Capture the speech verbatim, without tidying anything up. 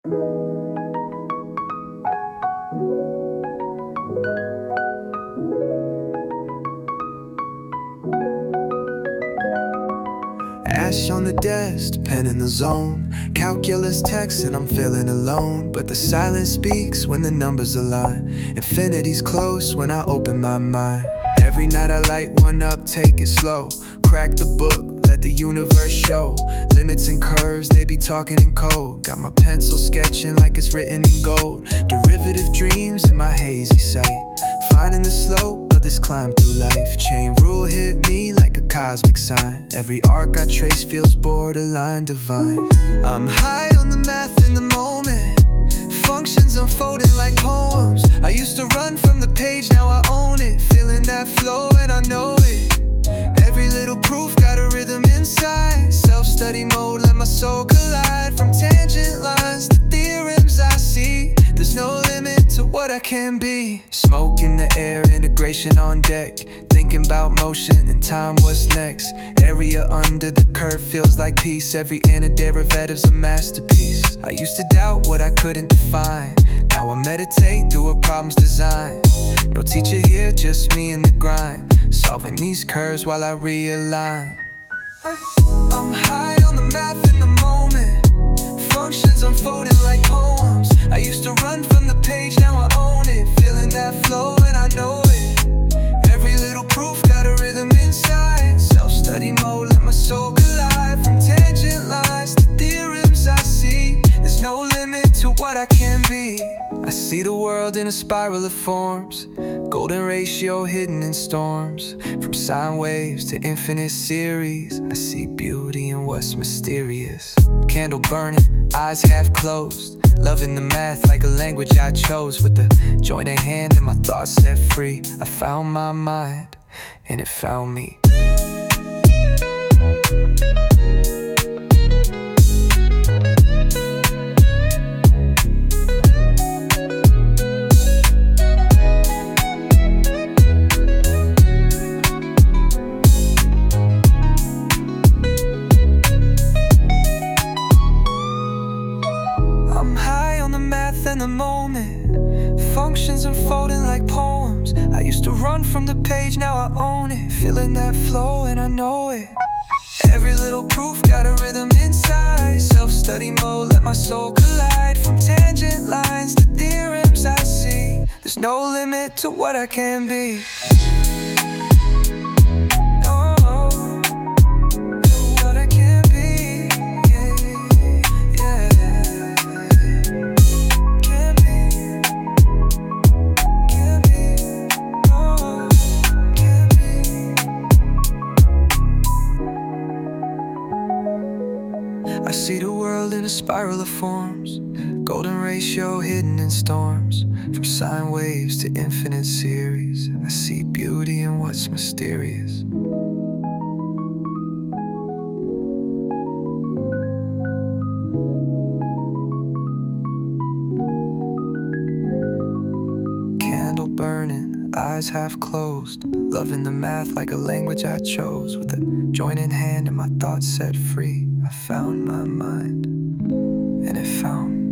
Ash on the desk, pen in the zone. Calculus text and I'm feeling alone. But the silence speaks when the numbers align. Infinity's close when I open my mind. Every night I light one up, take it slow. Crack the book, let the universe show. Limits and curves, they be talking in code. Got my pencil sketching like it's written in gold. Derivative dreams in my hazy sight. Finding the slope of this climb through life. Chain rule hit me like a cosmic sign. Every arc I trace feels borderline divine. I'm high on the math in the moment. Functions unfolding like poems. I used to run from the page, now I own it. Feeling that flow and I know it. Every little proof got a rhythm inside. Self-study mode, let my soul collide. From tangent lines to theorems I see. There's no limit to what I can be. Smoke in the air, integration on deck. Thinking about motion and time, what's next? Area under the curve feels like peace. Every inner derivative's a masterpiece. I used to doubt what I couldn't define. Now I meditate through a problem's design. No teacher here, just me in the grind. Solving these curves while I realign. I'm high on the math in the moment. Functions unfolding like poems. I used to run from the page, now I own it. Feeling that flow and I know it. Every little proof got a rhythm inside. Self-study mode, let my soul collide. From tangent lines to theorems I see. There's no limit to what I can be. I see the world in a spiral of forms. Golden ratio hidden in storms. From sine waves to infinite series. I see beauty in what's mysterious. Candle burning, eyes half closed. Loving the math like a language I chose. With the joining hand and my thoughts set free. I found my mind and it found me. In the moment, functions unfolding like poems. I used to run from the page, now I own it. Feeling that flow and I know it. Every little proof got a rhythm inside. Self-study mode, let my soul collide. From tangent lines to theorems I see. There's no limit to what I can be. I see the world in a spiral of forms. Golden ratio hidden in storms. From sine waves to infinite series. I see beauty in what's mysterious. Candle burning, eyes half closed. Loving the math like a language I chose. With a joining hand and my thoughts set free. I found my mind, and it found me.